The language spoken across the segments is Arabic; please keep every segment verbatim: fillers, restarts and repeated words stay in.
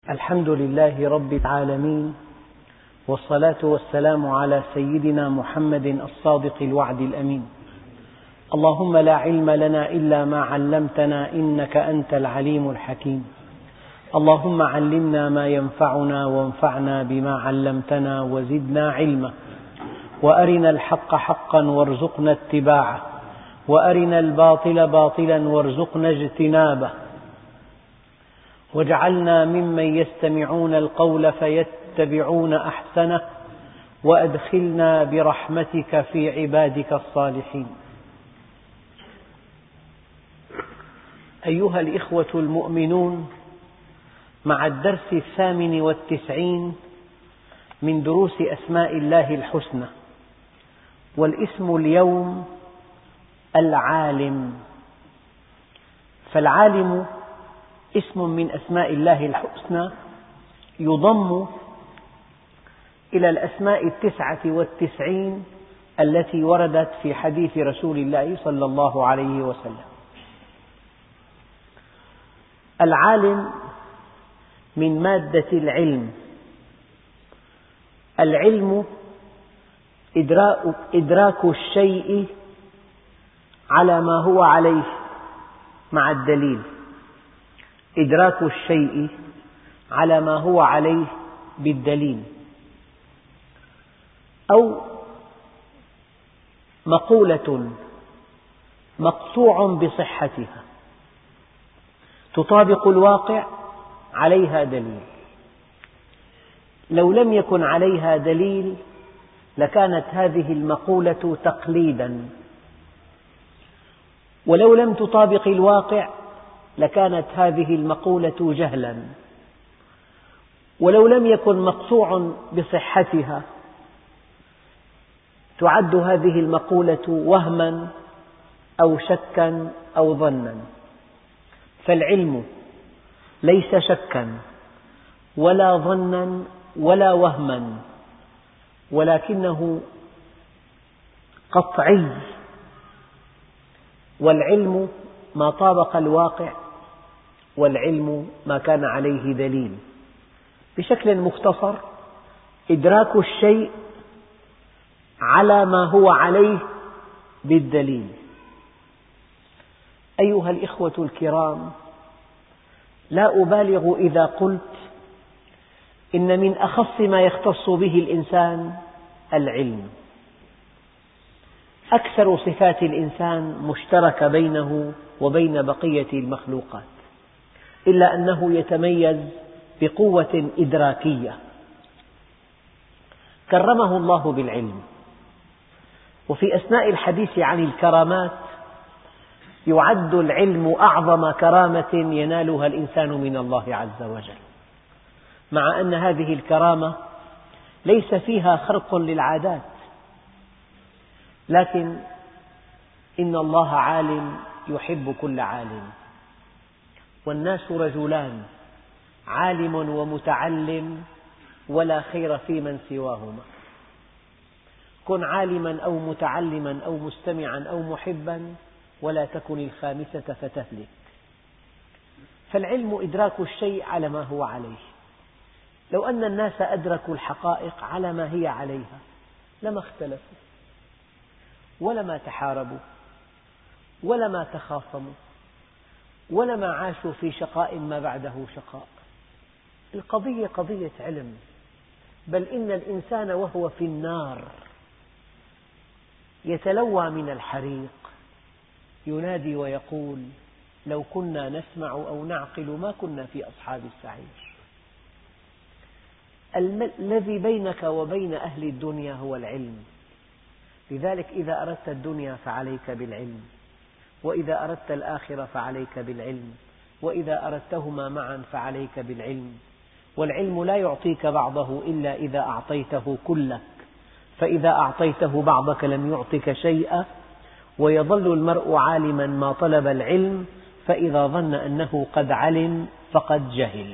الحمد لله رب العالمين، والصلاة والسلام على سيدنا محمد الصادق الوعد الأمين. اللهم لا علم لنا إلا ما علمتنا إنك أنت العليم الحكيم. اللهم علمنا ما ينفعنا وانفعنا بما علمتنا وزدنا علما، وأرنا الحق حقا وارزقنا اتباعه، وأرنا الباطل باطلا وارزقنا اجتنابه، واجعلنا ممن يستمعون القول فيتبعون أحسنه، وأدخلنا برحمتك في عبادك الصالحين. أيها الإخوة المؤمنون، مع الدرس الثامن والتسعين من دروس أسماء الله الحسنى، والاسم اليوم العالم. فالعالم اسم من أسماء الله الحسنى يضم إلى الأسماء التسعة والتسعين التي وردت في حديث رسول الله صلى الله عليه وسلم. العالم من مادة العلم. العلم إدراك الشيء على ما هو عليه مع الدليل، إدراك الشيء على ما هو عليه بالدليل، أو مقولة مقطوع بصحتها تطابق الواقع عليها دليل. لو لم يكن عليها دليل لكانت هذه المقولة تقليدا، ولو لم تطابق الواقع لكانت هذه المقولة جهلا، ولو لم يكن مقطوع بصحتها تعد هذه المقولة وهما أو شكا أو ظنا. فالعلم ليس شكا ولا ظنا ولا وهما، ولكنه قطعي، والعلم ما طابق الواقع، والعلم ما كان عليه دليل. بشكل مختصر، إدراك الشيء على ما هو عليه بالدليل. أيها الإخوة الكرام، لا أبالغ إذا قلت إن من أخص ما يختص به الإنسان العلم. أكثر صفات الإنسان مشتركة بينه وبين بقية المخلوقات، إلا أنه يتميز بقوة إدراكية كرمه الله بالعلم. وفي أثناء الحديث عن الكرامات يعد العلم أعظم كرامة ينالها الإنسان من الله عز وجل، مع أن هذه الكرامة ليس فيها خرق للعادات، لكن إن الله عالم يحب كل عالم، والناس رجلان، عالم ومتعلم، ولا خير في من سواهما. كن عالما أو متعلما أو مستمعا أو محبا، ولا تكن الخامسة فتهلك. فالعلم إدراك الشيء على ما هو عليه. لو أن الناس أدركوا الحقائق على ما هي عليها لما اختلفوا، ولما تحاربوا، ولما تخاصموا، ولما عاشوا في شقاء ما بعده شقاء. القضية قضية علم. بل إن الإنسان وهو في النار يتلوى من الحريق ينادي ويقول: لو كنا نسمع أو نعقل ما كنا في أصحاب السعير. الذي بينك وبين أهل الدنيا هو العلم. لذلك إذا أردت الدنيا فعليك بالعلم، وإذا أردت الآخرة فعليك بالعلم، وإذا أردتهما معا فعليك بالعلم. والعلم لا يعطيك بعضه إلا إذا أعطيته كلك، فإذا أعطيته بعضك لم يعطك شيئا. ويظل المرء عالما ما طلب العلم، فإذا ظن أنه قد علم فقد جهل.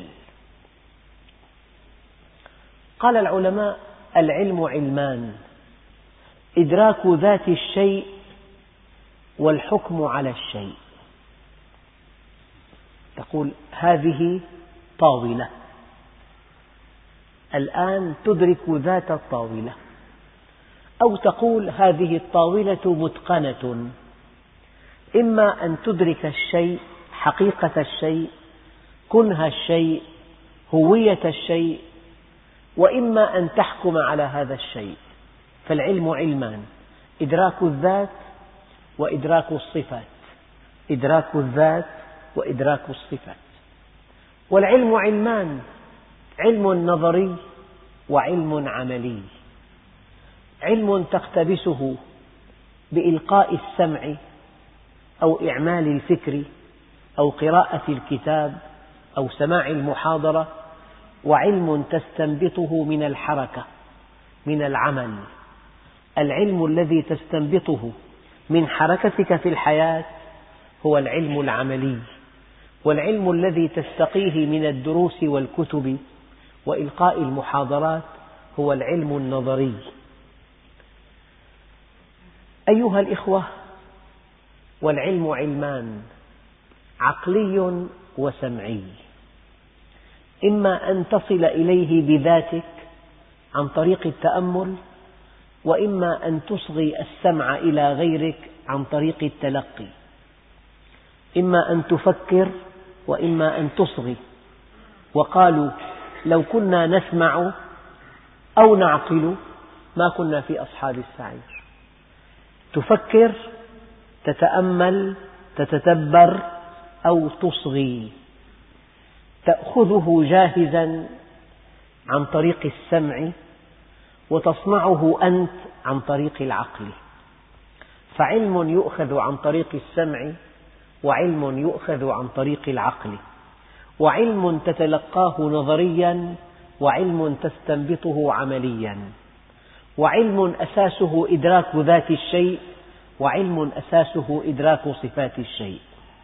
قال العلماء: العلم علمان: إدراك ذات الشيء، والحكم على الشيء. تقول: هذه طاولة، الآن تدرك ذات الطاولة، أو تقول هذه الطاولة متقنة. إما أن تدرك الشيء، حقيقة الشيء، كنه الشيء، هوية الشيء، وإما أن تحكم على هذا الشيء. فالعلم علمان: إدراك الذات وإدراك الصفات، إدراك الذات وإدراك الصفات. والعلم علمان: علم نظري وعلم عملي. علم تقتبسه بإلقاء السمع أو إعمال الفكر أو قراءة الكتاب أو سماع المحاضرة، وعلم تستنبطه من الحركة، من العمل. العلم الذي تستنبطه من حركتك في الحياة هو العلم العملي، والعلم الذي تستقيه من الدروس والكتب وإلقاء المحاضرات هو العلم النظري. أيها الإخوة، والعلم علمان: عقلي وسمعي. إما أن تصل إليه بذاتك عن طريق التأمل، وإما أن تصغي السمع إلى غيرك عن طريق التلقي. إما أن تفكر وإما أن تصغي. وقالوا لو كنا نسمع أو نعقل ما كنا في أصحاب السعير. تفكر، تتأمل، تتدبر، أو تصغي. تأخذه جاهزا عن طريق السمع، وتصنعه أنت عن طريق العقل. فعلم يؤخذ عن طريق السمع، وعلم يؤخذ عن طريق العقل. وعلم تتلقاه نظريا، وعلم تستنبطه عمليا. وعلم أساسه إدراك ذات الشيء، وعلم أساسه إدراك صفات الشيء.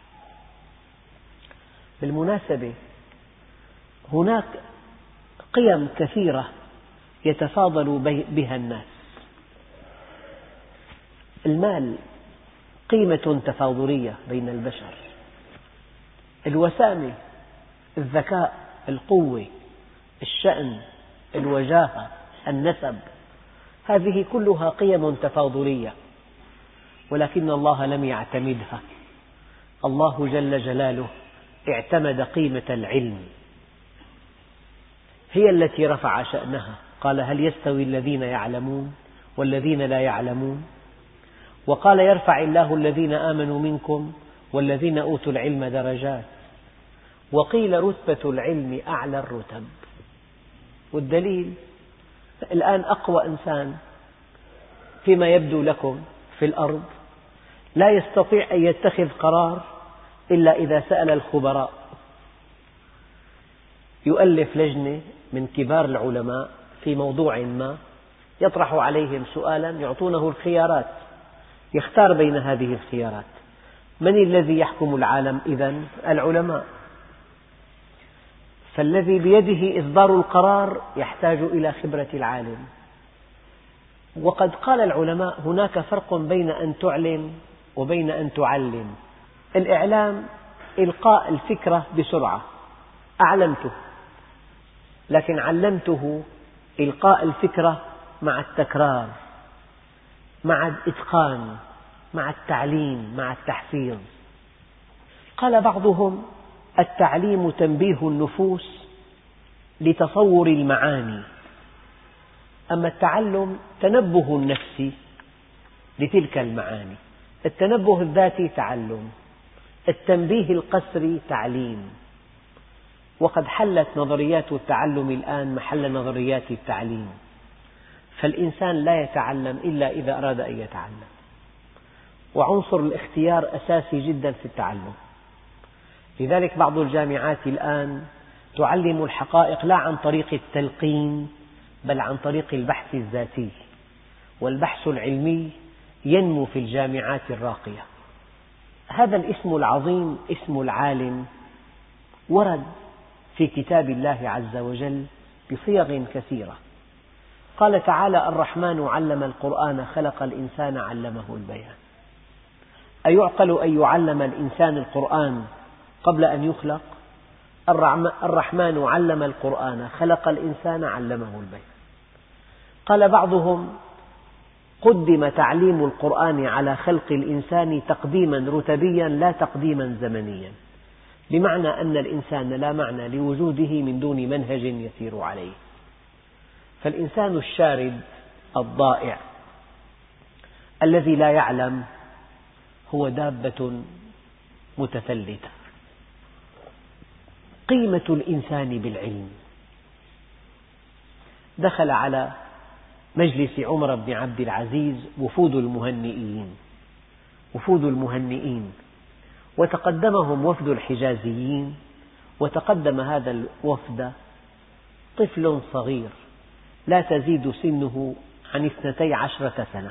بالمناسبة، هناك قيم كثيرة يتفاضل بها الناس. المال قيمة تفاضلية بين البشر. الوسامة، الذكاء، القوة، الشأن، الوجاهة، النسب، هذه كلها قيم تفاضلية، ولكن الله لم يعتمدها. الله جل جلاله اعتمد قيمة العلم، هي التي رفع شأنها. قال: هل يستوي الذين يعلمون والذين لا يعلمون؟ وقال: يرفع الله الذين آمنوا منكم والذين أوتوا العلم درجات. وقيل: رتبة العلم أعلى الرتب. والدليل: الآن أقوى إنسان فيما يبدو لكم في الأرض لا يستطيع أن يتخذ قرار إلا إذا سأل الخبراء. يؤلف لجنة من كبار العلماء في موضوع ما، يطرح عليهم سؤالا، يعطونه الخيارات، يختار بين هذه الخيارات. من الذي يحكم العالم إذن؟ العلماء. فالذي بيده إصدار القرار يحتاج إلى خبرة العالم. وقد قال العلماء: هناك فرق بين أن تعلم وبين أن تعلم. الإعلام إلقاء الفكرة بسرعة، أعلمته، لكن علمته إلقاء الفكرة مع التكرار، مع الإتقان، مع التعليم، مع التحفيظ. قال بعضهم: التعليم تنبيه النفوس لتصور المعاني، أما التعلم تنبه النفس لتلك المعاني. التنبه الذاتي تعلم، التنبيه القسري تعليم. وقد حلت نظريات التعلم الآن محل نظريات التعليم. فالإنسان لا يتعلم إلا إذا أراد أن يتعلم. وعنصر الاختيار أساسي جدا في التعلم. لذلك بعض الجامعات الآن تعلم الحقائق لا عن طريق التلقين، بل عن طريق البحث الذاتي. والبحث العلمي ينمو في الجامعات الراقية. هذا الاسم العظيم، اسم العالم، ورد في كتاب الله عز وجل بصيغ كثيرة. قال تعالى: الرحمن علم القرآن خلق الإنسان علمه البيان. أيعقل أن يعلم الإنسان القرآن قبل أن يخلق؟ الرحمن علم القرآن خلق الإنسان علمه البيان. قال بعضهم: قدم تعليم القرآن على خلق الإنسان تقديما رتبيا لا تقديما زمنيا، بمعنى أن الإنسان لا معنى لوجوده من دون منهج يسير عليه. فالإنسان الشارد الضائع الذي لا يعلم هو دابة متفلتة. قيمة الإنسان بالعلم. دخل على مجلس عمر بن عبد العزيز وفود المهنئين وفود المهنئين وتقدمهم وفد الحجازيين، وتقدم هذا الوفد طفل صغير لا تزيد سنه عن اثنتي عشرة سنة.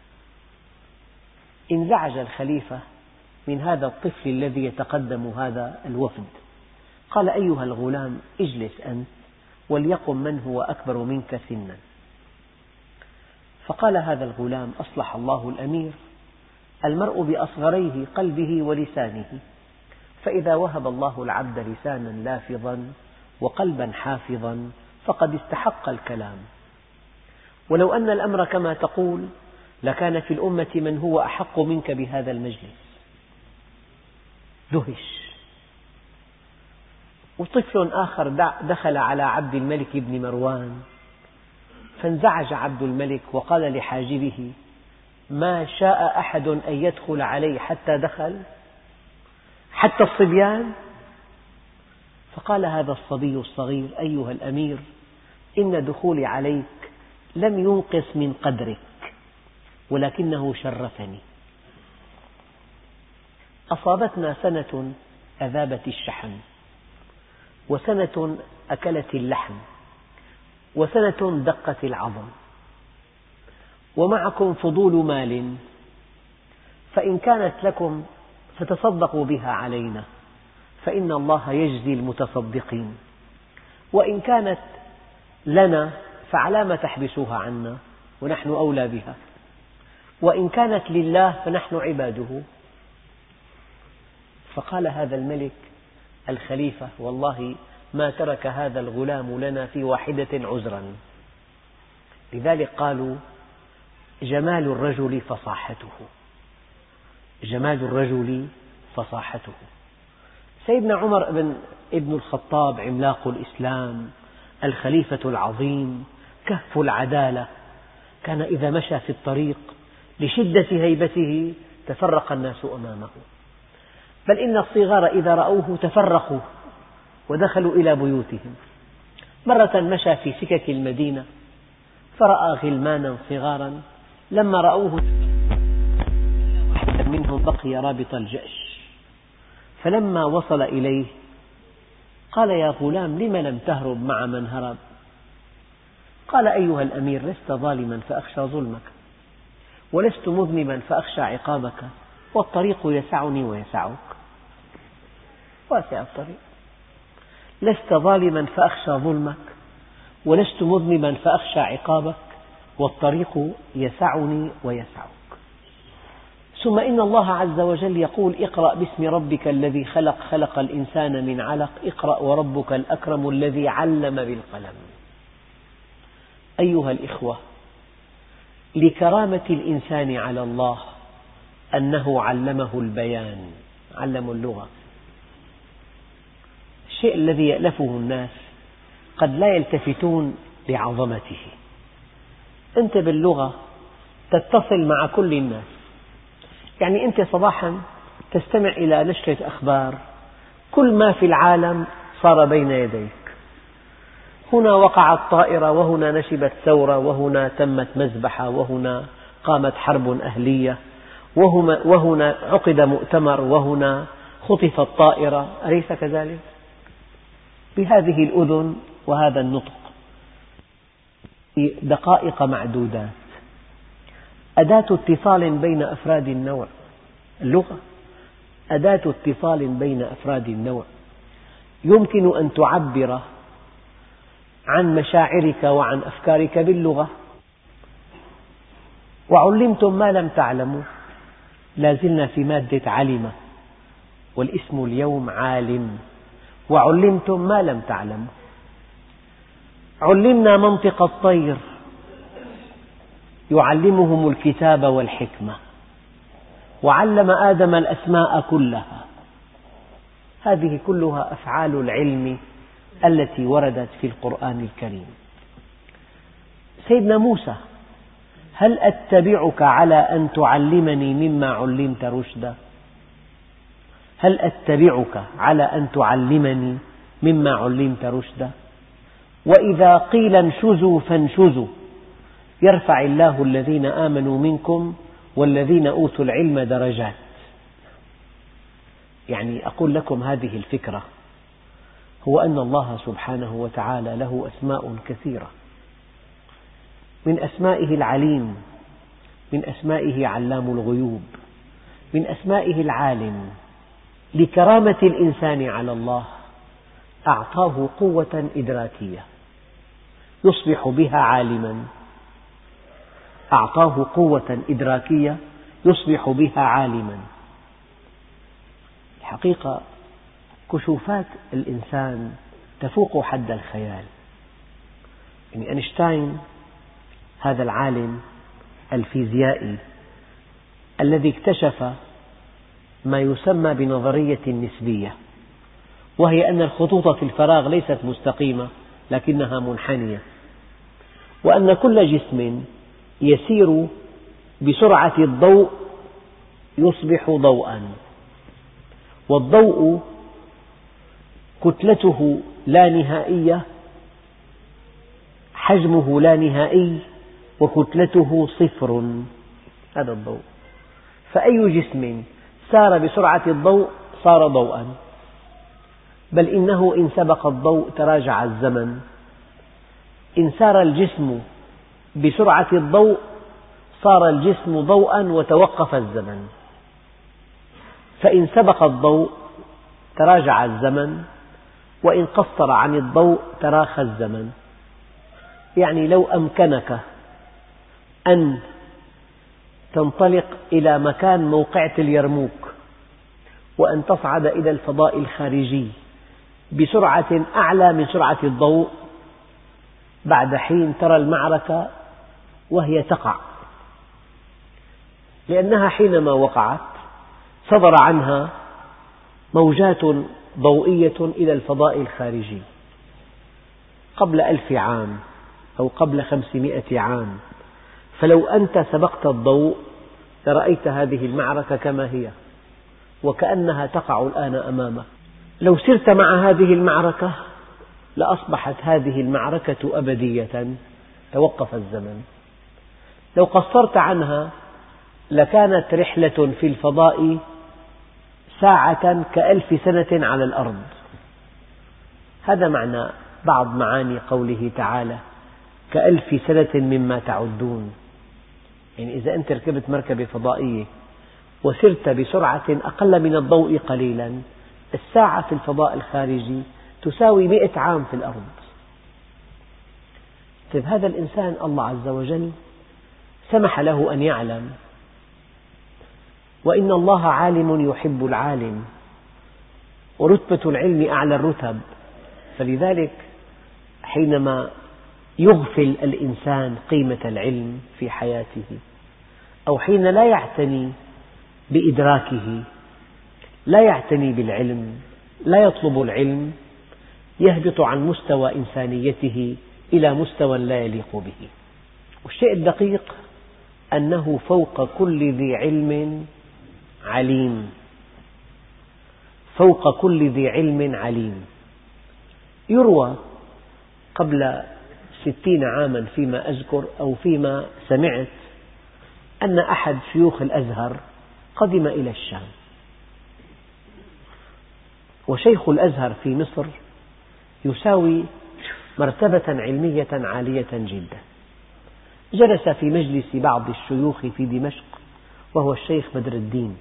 انزعج الخليفة من هذا الطفل الذي يتقدم هذا الوفد، قال: أيها الغلام، اجلس أنت وليقم من هو أكبر منك سنا. فقال هذا الغلام: أصلح الله الأمير، المرء بأصغريه قلبه ولسانه، فإذا وهب الله العبد لسانا لافظا وقلبا حافظا فقد استحق الكلام، ولو أن الأمر كما تقول لكان في الأمة من هو أحق منك بهذا المجلس. دهش. وطفل آخر دخل على عبد الملك بن مروان، فانزعج عبد الملك وقال لحاجبه: ما شاء أحد أن يدخل علي حتى دخل، حتى الصبيان. فقال هذا الصبي الصغير: أيها الأمير، إن دخولي عليك لم ينقص من قدرك، ولكنه شرفني. أصابتنا سنة أذابت الشحم، وسنة أكلت اللحم، وسنة دقت العظم، ومعكم فضول مال، فإن كانت لكم فتصدقوا بها علينا، فإن الله يجزي المتصدقين، وإن كانت لنا فعلام تحبسوها عنا ونحن أولى بها، وإن كانت لله فنحن عباده. فقال هذا الملك الخليفة: والله ما ترك هذا الغلام لنا في واحدة عذرا. لذلك قالوا: جمال الرجل فصاحته، جمال الرجل فصاحته. سيدنا عمر بن ابن الخطاب عملاق الإسلام، الخليفة العظيم، كهف العدالة، كان إذا مشى في الطريق لشدة هيبته تفرق الناس أمامه، بل إن الصغار إذا رأوه تفرقوا ودخلوا إلى بيوتهم. مرة مشى في سكك المدينة فرأى غلمانا صغارا، لما رأوه واحدا منهم بقي رابط الجأش، فلما وصل إليه قال: يا غلام، لم لم تهرب مع من هرب؟ قال: أيها الأمير، لست ظالما فأخشى ظلمك، ولست مذنبا فأخشى عقابك، والطريق يسعني ويسعك، واسع الطريق. لست ظالما فأخشى ظلمك، ولست مذنبا فأخشى عقابك، والطريق يسعني ويسعك. ثم إن الله عز وجل يقول: اقرأ باسم ربك الذي خلق، خلق الإنسان من علق، اقرأ وربك الأكرم الذي علم بالقلم. أيها الإخوة، لكرامة الإنسان على الله أنه علمه البيان، علمه اللغة. الشيء الذي يألفه الناس قد لا يلتفتون لعظمته. أنت باللغة تتصل مع كل الناس، يعني أنت صباحا تستمع إلى نشرة أخبار، كل ما في العالم صار بين يديك. هنا وقعت طائرة، وهنا نشبت ثورة، وهنا تمت مذبحة، وهنا قامت حرب أهلية، وهنا عقد مؤتمر، وهنا خطفت طائرة، أليس كذلك؟ بهذه الأذن وهذا النطق في دقائق معدودات. أداة اتصال بين أفراد النوع، اللغة أداة اتصال بين أفراد النوع، يمكن أن تعبر عن مشاعرك وعن أفكارك باللغة. وعلمتم ما لم تعلموا، لا زلنا في مادة علم، والاسم اليوم عالم، وعلمتم ما لم تعلموا. علمنا منطق الطير، يعلمهم الكتاب والحكمة، وعلم آدم الأسماء كلها. هذه كلها أفعال العلم التي وردت في القرآن الكريم. سيدنا موسى: هل أتبعك على أن تعلمني مما علمت رشدا؟ هل أتبعك على أن تعلمني مما علمت رشدا؟ وإذا قيل انشزوا فانشزوا يرفع الله الذين آمنوا منكم والذين أوتوا العلم درجات. يعني أقول لكم هذه الفكرة، هو أن الله سبحانه وتعالى له أسماء كثيرة، من أسمائه العليم، من أسمائه علام الغيوب، من أسمائه العالم. لكرامة الإنسان على الله أعطاه قوة إدراكية يصبح بها عالما، أعطاه قوة إدراكية يصبح بها عالما. الحقيقة كشوفات الإنسان تفوق حد الخيال. يعني أينشتاين هذا العالم الفيزيائي الذي اكتشف ما يسمى بنظرية النسبية، وهي أن الخطوط في الفراغ ليست مستقيمة لكنها منحنية، وأن كل جسم يسير بسرعة الضوء يصبح ضوءا، والضوء كتلته لا نهائية، حجمه لا نهائي، وكتلته صفر. هذا الضوء. فأي جسم سار بسرعة الضوء صار ضوءا، بل إنه إن سبق الضوء تراجع الزمن. إن سار الجسم بسرعة الضوء صار الجسم ضوءا وتوقف الزمن، فإن سبق الضوء تراجع الزمن، وإن قصر عن الضوء تراخى الزمن. يعني لو أمكنك أن تنطلق إلى مكان موقعة اليرموك وأن تصعد إلى الفضاء الخارجي بسرعة أعلى من سرعة الضوء، بعد حين ترى المعركة وهي تقع، لأنها حينما وقعت صدر عنها موجات ضوئية إلى الفضاء الخارجي قبل ألف عام أو قبل خمسمائة عام. فلو أنت سبقت الضوء لرأيت هذه المعركة كما هي وكأنها تقع الآن أمامك. لو سرت مع هذه المعركة لأصبحت هذه المعركة أبدية، توقف الزمن. لو قصرت عنها لكانت رحلة في الفضاء ساعة كألف سنة على الأرض. هذا معنى بعض معاني قوله تعالى: كألف سنة مما تعدون. يعني إذا أنت ركبت مركبة فضائية وسرت بسرعة أقل من الضوء قليلا، الساعة في الفضاء الخارجي تساوي مئة عام في الأرض. طيب هذا الإنسان الله عز وجل سمح له أن يعلم، وإن الله عالم يحب العالم، ورتبة العلم أعلى الرتب. فلذلك حينما يغفل الإنسان قيمة العلم في حياته، أو حين لا يعتني بإدراكه، لا يعتني بالعلم، لا يطلب العلم، يهبط عن مستوى إنسانيته إلى مستوى لا يليق به. والشيء الدقيق أنه فوق كل ذي علم عليم، فوق كل ذي علم عليم. يروى قبل ستين عاما فيما أذكر أو فيما سمعت أن أحد شيوخ الأزهر قدم إلى الشام، وشيخ الأزهر في مصر يساوي مرتبة علمية عالية جدا. جلس في مجلس بعض الشيوخ في دمشق وهو الشيخ بدر الدين.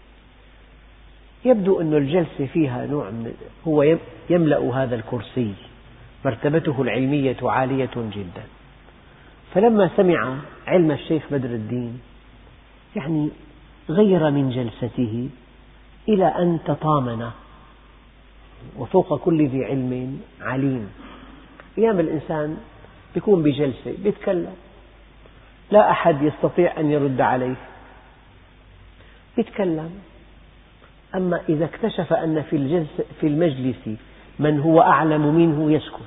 يبدو أن الجلسة فيها نوع من هو يملأ هذا الكرسي، مرتبته العلمية عالية جدا. فلما سمع علم الشيخ بدر الدين يعني غير من جلسته إلى أن تطامن، وفوق كل ذي علم عليم. أيام الإنسان يكون بجلسة يتكلم، لا أحد يستطيع أن يرد عليه، يتكلم. أما إذا اكتشف أن في, في المجلس من هو أعلم منه يسكت.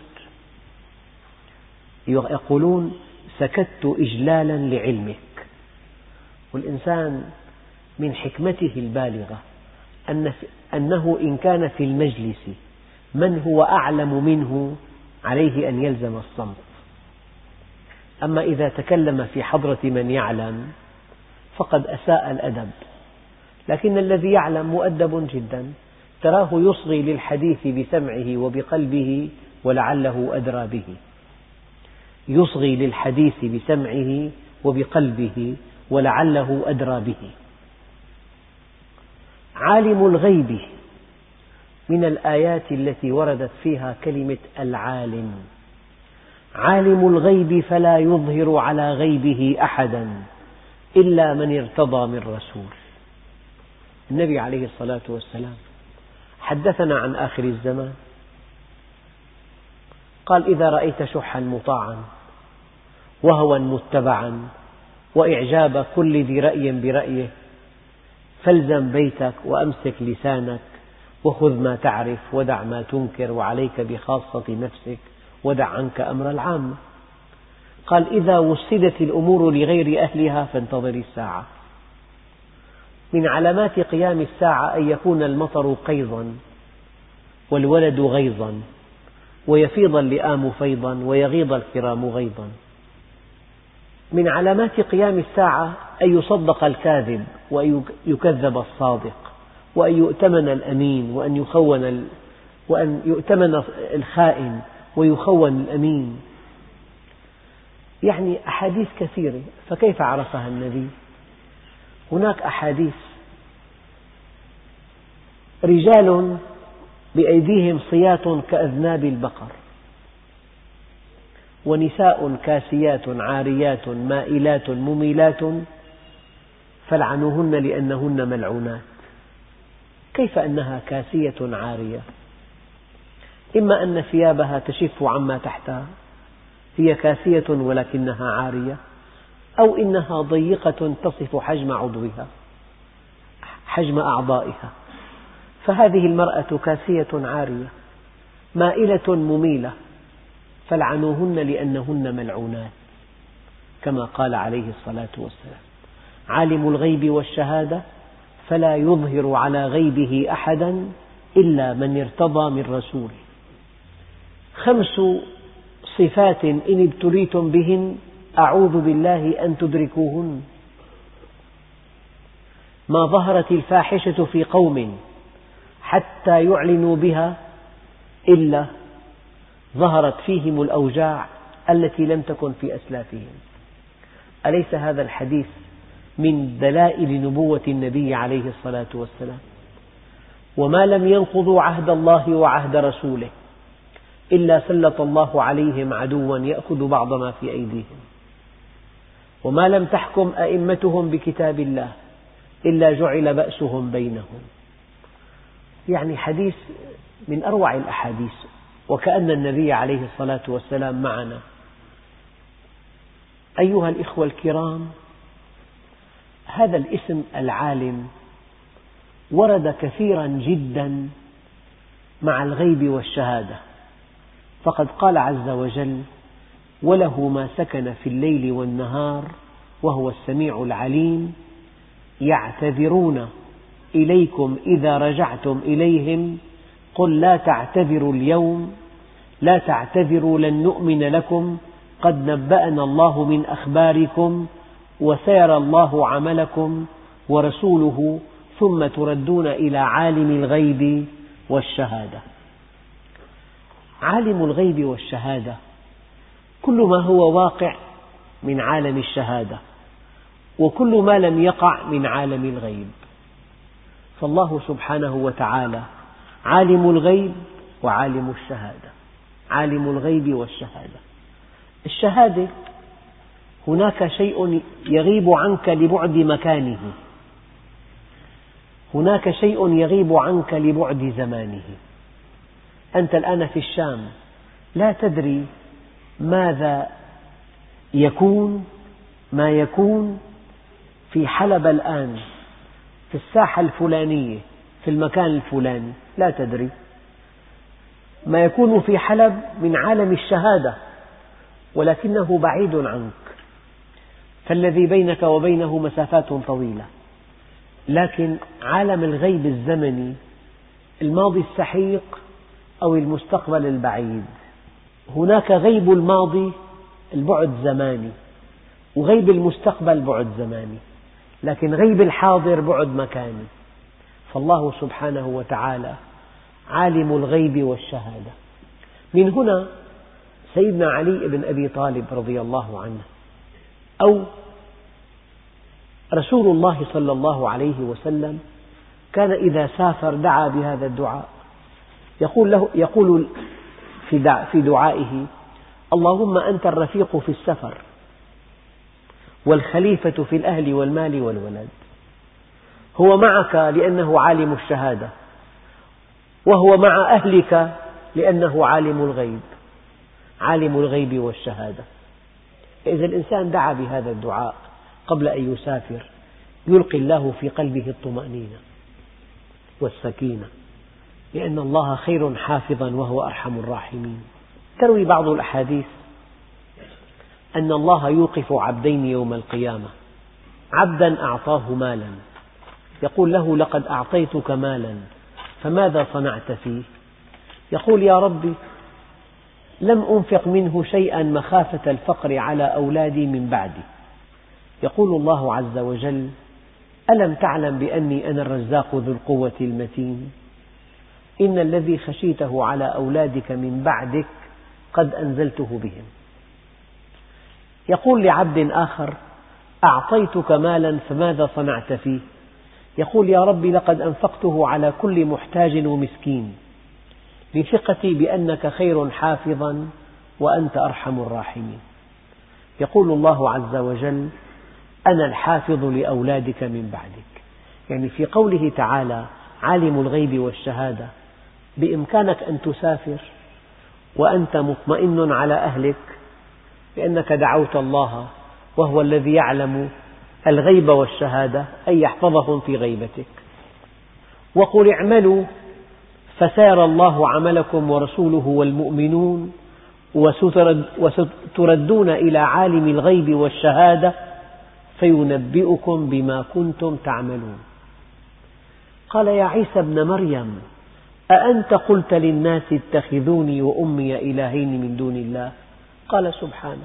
يقولون سكت إجلالا لعلمك. والإنسان من حكمته البالغة أنه إن كان في المجلس من هو أعلم منه عليه أن يلزم الصمت. أما إذا تكلم في حضرة من يعلم فقد أساء الأدب، لكن الذي يعلم مؤدب جدا، تراه يصغي للحديث بسمعه وبقلبه ولعله أدرى به، يصغي للحديث بسمعه وبقلبه ولعله أدرى به. عالم الغيب من الآيات التي وردت فيها كلمة العالم. عالم الغيب فلا يظهر على غيبه أحدا إلا من ارتضى من رسول. النبي عليه الصلاة والسلام حدثنا عن آخر الزمان، قال: إذا رأيت شحا مطاعا وهوى متبعا وإعجاب كل ذي رأي برأيه فالزم بيتك وأمسك لسانك وخذ ما تعرف ودع ما تنكر وعليك بخاصة نفسك ودع عنك أمر العامة. قال: إذا وسدت الأمور لغير أهلها فانتظر الساعة. من علامات قيام الساعة أن يكون المطر قيظا والولد غيظا ويفيض اللئام فيضا ويغيض الكرام غيظا. من علامات قيام الساعة أن يصدق الكاذب وأن يكذب الصادق وأن يؤتمن الأمين وأن يخون وأن يؤتمن الخائن ويخون الأمين. يعني أحاديث كثيرة، فكيف عرفها النبي؟ هناك أحاديث: رجال بأيديهم صيات كأذناب البقر، ونساء كاسيات عاريات مائلات مميلات فلعنوهن لأنهن ملعونات. كيف أنها كاسية عارية؟ إما أن ثيابها تشف عما تحتها، هي كاسية ولكنها عارية، أو إنها ضيقة تصف حجم عضوها، حجم أعضائها، فهذه المرأة كاسية عارية مائلة مميلة فلعنوهن لأنهن ملعونات، كما قال عليه الصلاة والسلام: عالم الغيب والشهادة فلا يظهر على غيبه أحدا إلا من ارتضى من رسول. خمس صفات إن ابتليتم بهن أعوذ بالله أن تدركوهن. ما ظهرت الفاحشة في قوم حتى يعلنوا بها إلا ظهرت فيهم الأوجاع التي لم تكن في أسلافهم. أليس هذا الحديث من دلائل نبوة النبي عليه الصلاة والسلام؟ وما لم ينقضوا عهد الله وعهد رسوله إلا سلط الله عليهم عدوا يأخذ بعض ما في أيديهم، وما لم تحكم أئمتهم بكتاب الله إلا جعل بأسهم بينهم. يعني حديث من أروع الأحاديث، وكأن النبي عليه الصلاة والسلام معنا. أيها الإخوة الكرام، هذا الاسم العالم ورد كثيرا جدا مع الغيب والشهادة، فقد قال عز وجل: وله ما سكن في الليل والنهار وهو السميع العليم يعتذرون إليكم إذا رجعتم إليهم قل لا تعتذروا اليوم لا تعتذروا لن نؤمن لكم قد نبأنا الله من أخباركم وسيرى الله عملكم ورسوله ثم تردون إلى عالم الغيب والشهادة. عالم الغيب والشهادة كل ما هو واقع من عالم الشهادة، وكل ما لم يقع من عالم الغيب. فالله سبحانه وتعالى عالم الغيب وعالم الشهادة، عالم الغيب والشهادة. الشهادة هناك شيء يغيب عنك لبعد مكانه، هناك شيء يغيب عنك لبعد زمانه. أنت الآن في الشام، لا تدري ماذا يكون ما يكون في حلب الآن، في الساحة الفلانية، في المكان الفلاني، لا تدري ما يكون في حلب من عالم الشهادة، ولكنه بعيد عنك، فالذي بينك وبينه مسافات طويلة. لكن عالم الغيب الزمني، الماضي السحيق أو المستقبل البعيد، هناك غيب الماضي البعد زماني، وغيب المستقبل بعد زماني، لكن غيب الحاضر بعد مكاني. فالله سبحانه وتعالى عالم الغيب والشهادة. من هنا سيدنا علي بن أبي طالب رضي الله عنه أو رسول الله صلى الله عليه وسلم كان إذا سافر دعا بهذا الدعاء، يقول له يقول في دعائه: اللهم أنت الرفيق في السفر، والخليفة في الأهل والمال والولد. هو معك لأنه عالم الشهادة، وهو مع أهلك لأنه عالم الغيب، عالم الغيب والشهادة. إذا الإنسان دعا بهذا الدعاء قبل أن يسافر يلقي الله في قلبه الطمأنينة والسكينة، لأن الله خير حافظا وهو أرحم الراحمين. تروي بعض الأحاديث أن الله يوقف عبدين يوم القيامة، عبدا أعطاه مالا يقول له: لقد أعطيتك مالا فماذا صنعت فيه؟ يقول: يا ربي، لم أنفق منه شيئا مخافة الفقر على أولادي من بعدي. يقول الله عز وجل: ألم تعلم بأني أنا الرزاق ذو القوة المتين؟ إن الذي خشيته على أولادك من بعدك قد أنزلته بهم. يقول لعبد آخر: أعطيتك مالا فماذا صنعت فيه؟ يقول: يا رب، لقد أنفقته على كل محتاج ومسكين، لثقتي بأنك خير حافظا وأنت أرحم الراحمين. يقول الله عز وجل: أنا الحافظ لأولادك من بعدك. يعني في قوله تعالى عالم الغيب والشهادة، بإمكانك أن تسافر وأنت مطمئن على أهلك لأنك دعوت الله وهو الذي يعلم الغيب والشهادة، أي يحفظهم في غيبتك. وقل اعملوا فسيرى الله عملكم ورسوله والمؤمنون وستردون إلى عالم الغيب والشهادة فينبئكم بما كنتم تعملون. قال: يا عيسى ابن مريم، أأنت قلت للناس اتخذوني وأمي إلهين من دون الله؟ قال: سبحانك،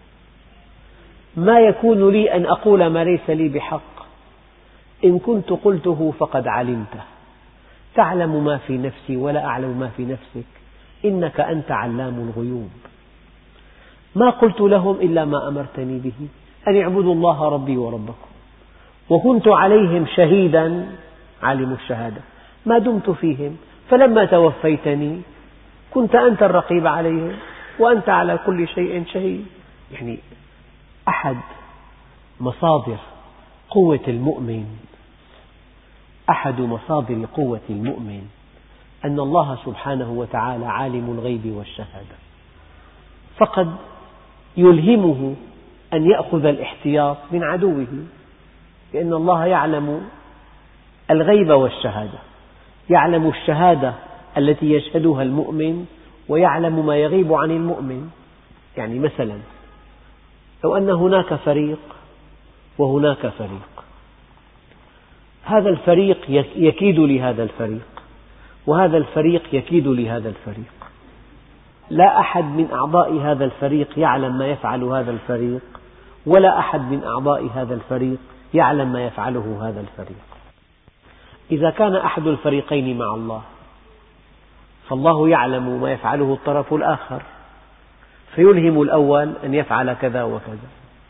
ما يكون لي أن أقول ما ليس لي بحق، إن كنت قلته فقد علمته، تعلم ما في نفسي ولا أعلم ما في نفسك، إنك أنت علام الغيوب. ما قلت لهم إلا ما أمرتني به، أن اعبدوا الله ربي وربكم، وكنت عليهم شهيدا، عالم الشهادة، ما دمت فيهم، فلما توفيتني كنت أنت الرقيب عليهم وأنت على كل شيء شهيد. يعني أحد مصادر قوة المؤمن أحد مصادر قوة المؤمن أن الله سبحانه وتعالى عالم الغيب والشهادة، فقد يلهمه أن يأخذ الاحتياط من عدوه، لأن الله يعلم الغيب والشهادة، يعلم الشهادة التي يشهدها المؤمن ويعلم ما يغيب عن المؤمن. يعني مثلا لو أن هناك فريق وهناك فريق، هذا الفريق يكيد لهذا الفريق وهذا الفريق يكيد لهذا الفريق، لا أحد من أعضاء هذا الفريق يعلم ما يفعل هذا الفريق، ولا أحد من أعضاء هذا الفريق يعلم ما يفعله هذا الفريق. إذا كان أحد الفريقين مع الله فالله يعلم ما يفعله الطرف الآخر، فيلهم الأول أن يفعل كذا وكذا.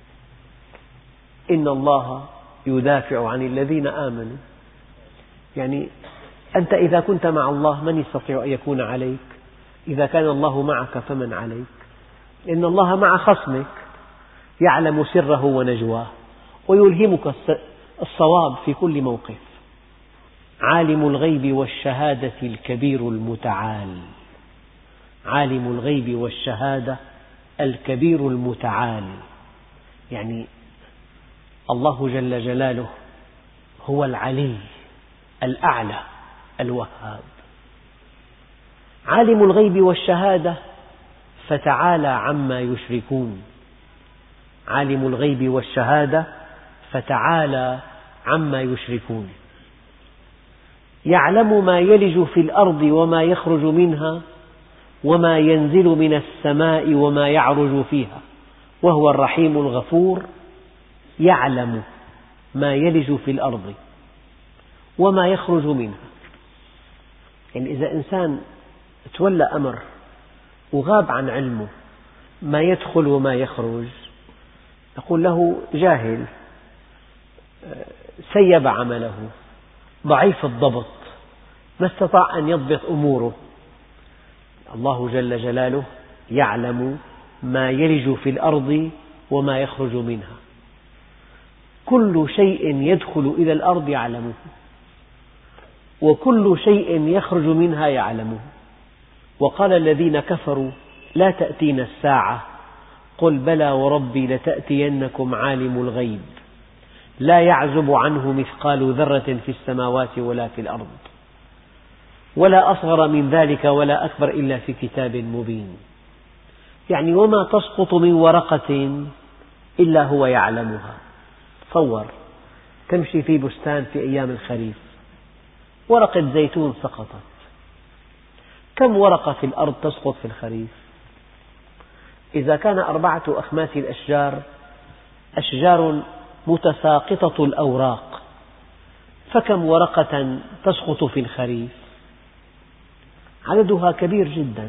إن الله يدافع عن الذين آمنوا. يعني أنت إذا كنت مع الله من يستطيع أن يكون عليك؟ إذا كان الله معك فمن عليك؟ إن الله مع خصمك، يعلم سره ونجواه ويلهمك الصواب في كل موقف. عالم الغيب والشهادة الكبير المتعال. عالم الغيب والشهادة الكبير المتعال، يعني الله جل جلاله هو العلي الأعلى الوهاب. عالم الغيب والشهادة فتعالى عما يشركون، عالم الغيب والشهادة فتعالى عما يشركون. يعلم ما يلج في الأرض وما يخرج منها وما ينزل من السماء وما يعرج فيها وهو الرحيم الغفور. يعلم ما يلج في الأرض وما يخرج منها، يعني إذا إنسان تولى أمر وغاب عن علمه ما يدخل وما يخرج، نقول له جاهل، سيب عمله، ضعيف الضبط، ما استطاع أن يضبط أموره. الله جل جلاله يعلم ما يلج في الأرض وما يخرج منها، كل شيء يدخل إلى الأرض يعلمه وكل شيء يخرج منها يعلمه. وقال الذين كفروا لا تأتينا الساعة قل بلى وربي لتأتينكم عالم الغيب لا يعزب عنه مثقال ذرة في السماوات ولا في الأرض ولا أصغر من ذلك ولا أكبر إلا في كتاب مبين. يعني وما تسقط من ورقة إلا هو يعلمها. تصور تمشي في بستان في أيام الخريف، ورقة زيتون سقطت، كم ورقة في الأرض تسقط في الخريف؟ إذا كان أربعة أخماس الأشجار أشجار متساقطة الأوراق، فكم ورقة تسقط في الخريف؟ عددها كبير جدا.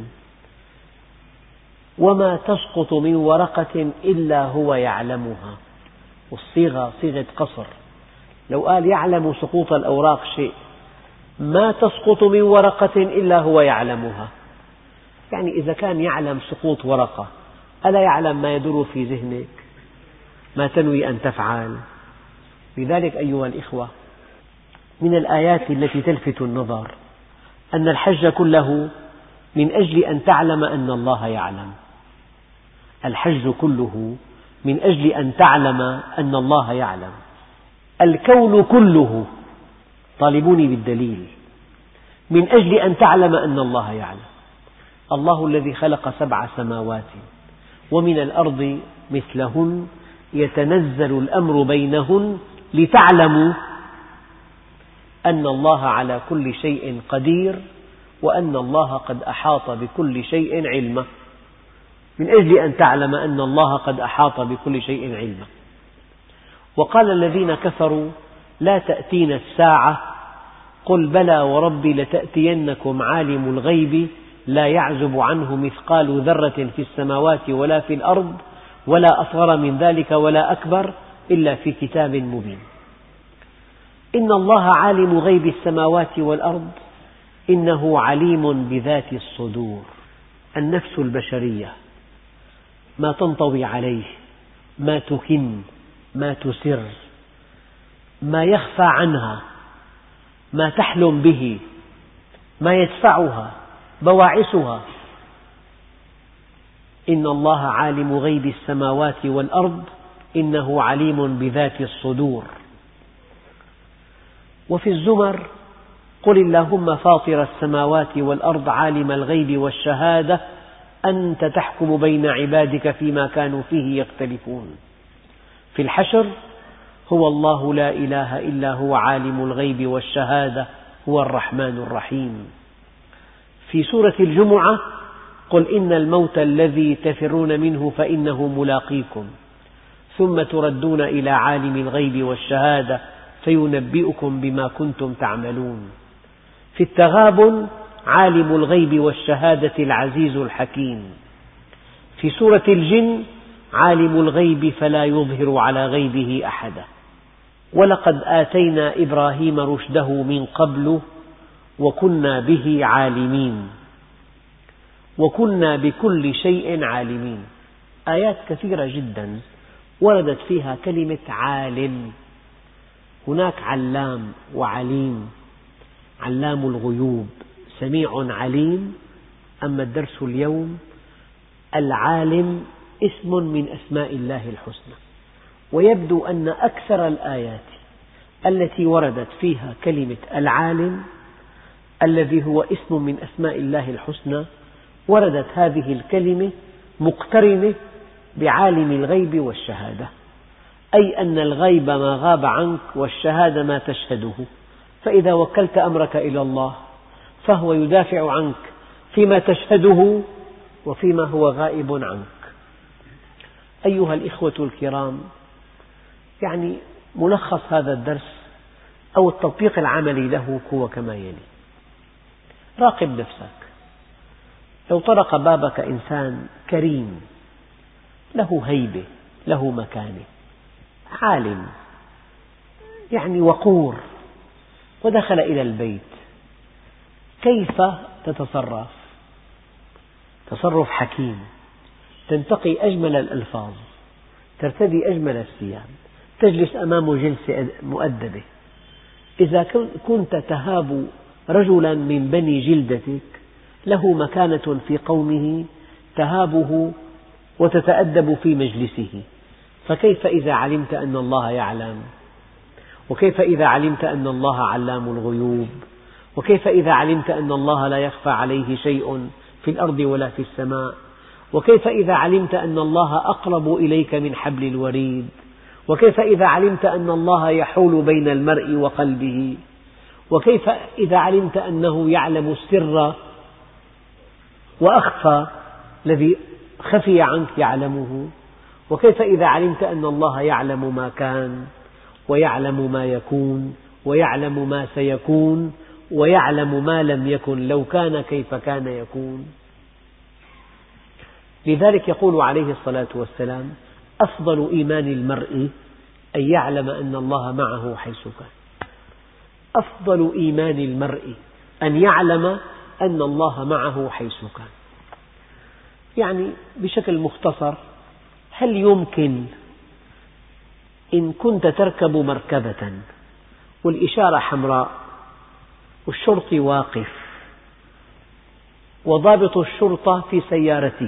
وما تسقط من ورقة إلا هو يعلمها، والصيغة صيغة قصر. لو قال يعلم سقوط الأوراق شيء، ما تسقط من ورقة إلا هو يعلمها. يعني إذا كان يعلم سقوط ورقة، ألا يعلم ما يدور في ذهنك، ما تنوي أن تفعل؟ لذلك أيها الإخوة، من الآيات التي تلفت النظر أن الحج كله من أجل أن تعلم أن الله يعلم. الحج كله من أجل أن تعلم أن الله يعلم. الكون كله، طالبوني بالدليل، من أجل أن تعلم أن الله يعلم. الله الذي خلق سبع سماوات ومن الأرض مثلهن يتنزل الأمر بينهن لتعلموا أن الله على كل شيء قدير وأن الله قد أحاط بكل شيء علما. من أجل أن تعلم أن الله قد أحاط بكل شيء علما. وقال الذين كفروا لا تأتينا الساعة قل بلى وربي لتأتينكم عالم الغيب لا يعزب عنه مثقال ذرة في السماوات ولا في الأرض ولا أصغر من ذلك ولا أكبر إلا في كتاب مبين. إن الله عالم غيب السماوات والأرض إنه عليم بذات الصدور. النفس البشرية ما تنطوي عليه، ما تكن، ما تسر، ما يخفى عنها، ما تحلم به، ما يدفعها، بواعثها. إن الله عالم غيب السماوات والأرض إنه عليم بذات الصدور. وفي الزمر قل اللهم فاطر السماوات والأرض عالم الغيب والشهادة أنت تحكم بين عبادك فيما كانوا فيه يختلفون. في الحشر هو الله لا إله إلا هو عالم الغيب والشهادة هو الرحمن الرحيم. في سورة الجمعة قل إن الموت الذي تفرون منه فإنه ملاقيكم ثم تردون إلى عالم الغيب والشهادة فينبئكم بما كنتم تعملون. في التغابن عالم الغيب والشهادة العزيز الحكيم. في سورة الجن عالم الغيب فلا يظهر على غيبه أحدا. ولقد آتينا إبراهيم رشده من قبل وكنا به عالمين وكنا بكل شيء عالمين. آيات كثيرة جدا وردت فيها كلمة عالم. هناك علام وعليم، علام الغيوب، سميع عليم، أما الدرس اليوم: العالم اسم من أسماء الله الحسنى، ويبدو أن أكثر الآيات التي وردت فيها كلمة العالم الذي هو اسم من أسماء الله الحسنى وردت هذه الكلمة مقترنة بعالم الغيب والشهادة، أي أن الغيب ما غاب عنك والشهادة ما تشهده، فإذا وكلت أمرك إلى الله فهو يدافع عنك فيما تشهده وفيما هو غائب عنك. أيها الإخوة الكرام، يعني ملخص هذا الدرس أو التطبيق العملي له هو كما يلي: راقب نفسك. لو طرق بابك إنسان كريم له هيبة، له مكانة، عالم يعني وقور، ودخل إلى البيت، كيف تتصرف؟ تصرف حكيم، تنتقي أجمل الألفاظ، ترتدي أجمل الثياب، تجلس أمامه جلسة مؤدبة. إذا كنت تهاب رجلا من بني جلدتك له مكانة في قومه تهابه وتتأدب في مجلسه، فكيف إذا علمت أن الله يعلم؟ وكيف إذا علمت أن الله علام الغيوب؟ وكيف إذا علمت أن الله لا يخفى عليه شيء في الأرض ولا في السماء؟ وكيف إذا علمت أن الله أقرب إليك من حبل الوريد؟ وكيف إذا علمت أن الله يحول بين المرء وقلبه؟ وكيف إذا علمت أنه يعلم السر وأخفى، الذي خفي عنك يعلمه؟ وكيف إذا علمت أن الله يعلم ما كان ويعلم ما يكون ويعلم ما سيكون ويعلم ما لم يكن لو كان كيف كان يكون؟ لذلك يقول عليه الصلاة والسلام: أفضل إيمان المرء أن يعلم أن الله معه حيث كان. أفضل إيمان المرء أن يعلم أن الله معه حيث كان. يعني بشكل مختصر، هل يمكن إن كنت تركب مركبة والإشارة حمراء والشرطي واقف وضابط الشرطة في سيارته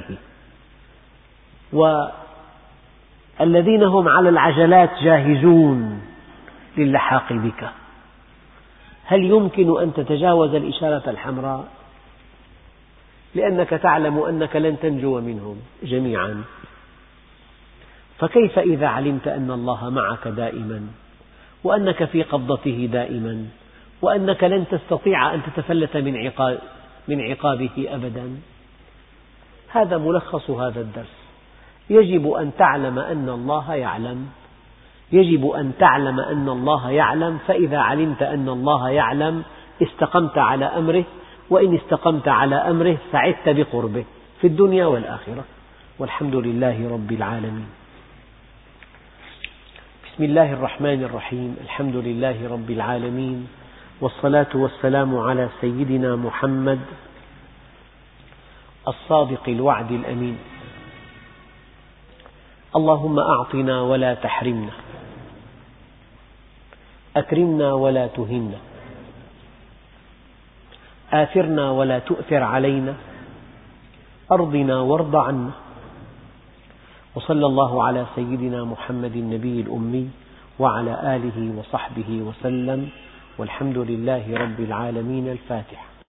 والذين هم على العجلات جاهزون للحاق بك، هل يمكن أن تتجاوز الإشارة الحمراء؟ لأنك تعلم أنك لن تنجو منهم جميعا. فكيف إذا علمت أن الله معك دائما، وأنك في قبضته دائما، وأنك لن تستطيع أن تتفلت من عقاب من عقابه أبدا؟ هذا ملخص هذا الدرس. يجب أن تعلم أن الله يعلم، يجب أن تعلم أن الله يعلم، فإذا علمت أن الله يعلم استقمت على أمره، وإن استقمت على أمره سعدت بقربه في الدنيا والآخرة، والحمد لله رب العالمين. بسم الله الرحمن الرحيم. الحمد لله رب العالمين، والصلاة والسلام على سيدنا محمد الصادق الوعد الأمين. اللهم أعطنا ولا تحرمنا، أكرمنا ولا تهنا، آثرنا ولا تؤثر علينا، أرضنا وارض عنا. وصلى الله على سيدنا محمد النبي الأمي وعلى آله وصحبه وسلم، والحمد لله رب العالمين. الفاتحة.